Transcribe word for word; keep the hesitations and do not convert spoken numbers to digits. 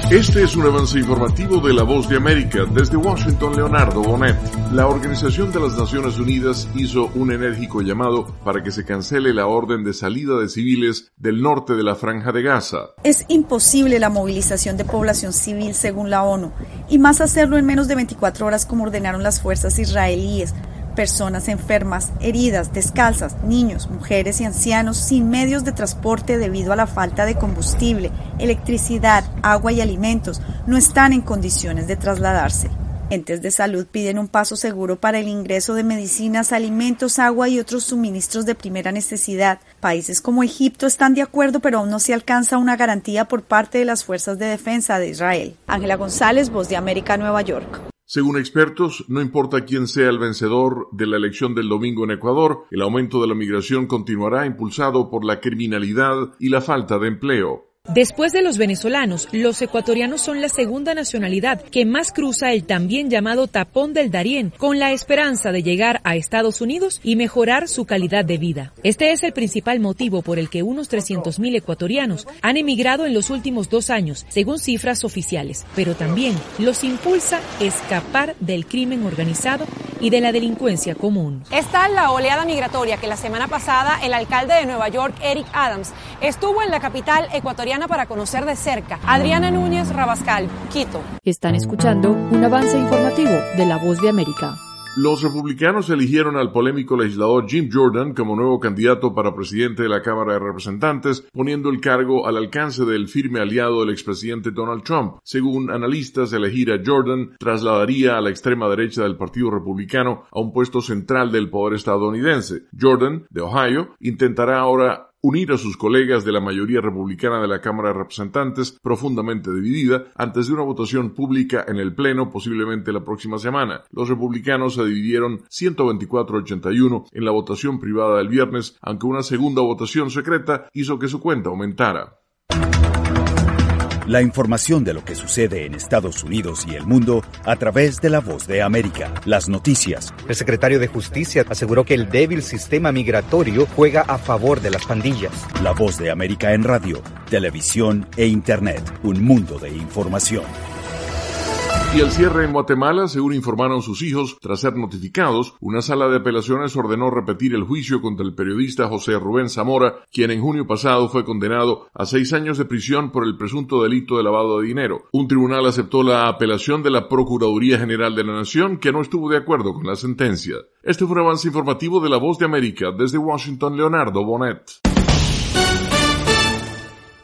Este es un avance informativo de La Voz de América. Desde Washington, Leonardo Bonet. La Organización de las Naciones Unidas hizo un enérgico llamado para que se cancele la orden de salida de civiles del norte de la Franja de Gaza. Es imposible la movilización de población civil según la ONU, y más hacerlo en menos de veinticuatro horas como ordenaron las fuerzas israelíes. Personas enfermas, heridas, descalzas, niños, mujeres y ancianos sin medios de transporte debido a la falta de combustible, electricidad, agua y alimentos no están en condiciones de trasladarse. Entes de salud piden un paso seguro para el ingreso de medicinas, alimentos, agua y otros suministros de primera necesidad. Países como Egipto están de acuerdo, pero aún no se alcanza una garantía por parte de las fuerzas de defensa de Israel. Ángela González, Voz de América, Nueva York. Según expertos, no importa quién sea el vencedor de la elección del domingo en Ecuador, el aumento de la migración continuará impulsado por la criminalidad y la falta de empleo. Después de los venezolanos, los ecuatorianos son la segunda nacionalidad que más cruza el también llamado tapón del Darién, con la esperanza de llegar a Estados Unidos y mejorar su calidad de vida. Este es el principal motivo por el que unos trescientos mil ecuatorianos han emigrado en los últimos dos años, según cifras oficiales, pero también los impulsa a escapar del crimen organizado y de la delincuencia común. Está la oleada migratoria que la semana pasada el alcalde de Nueva York, Eric Adams, estuvo en la capital ecuatoriana para conocer de cerca. Adriana Núñez Rabascal, Quito. Están escuchando un avance informativo de La Voz de América. Los republicanos eligieron al polémico legislador Jim Jordan como nuevo candidato para presidente de la Cámara de Representantes, poniendo el cargo al alcance del firme aliado del expresidente Donald Trump. Según analistas, elegir a Jordan trasladaría a la extrema derecha del Partido Republicano a un puesto central del poder estadounidense. Jordan, de Ohio, intentará ahora unir a sus colegas de la mayoría republicana de la Cámara de Representantes, profundamente dividida, antes de una votación pública en el Pleno, posiblemente la próxima semana. Los republicanos se dividieron ciento veinticuatro a ochenta y uno en la votación privada del viernes, aunque una segunda votación secreta hizo que su cuenta aumentara. La información de lo que sucede en Estados Unidos y el mundo a través de La Voz de América. Las noticias. El secretario de Justicia aseguró que el débil sistema migratorio juega a favor de las pandillas. La Voz de América en radio, televisión e Internet. Un mundo de información. Y el cierre en Guatemala, según informaron sus hijos, tras ser notificados, una sala de apelaciones ordenó repetir el juicio contra el periodista José Rubén Zamora, quien en junio pasado fue condenado a seis años de prisión por el presunto delito de lavado de dinero. Un tribunal aceptó la apelación de la Procuraduría General de la Nación, que no estuvo de acuerdo con la sentencia. Este fue un avance informativo de La Voz de América. Desde Washington, Leonardo Bonet.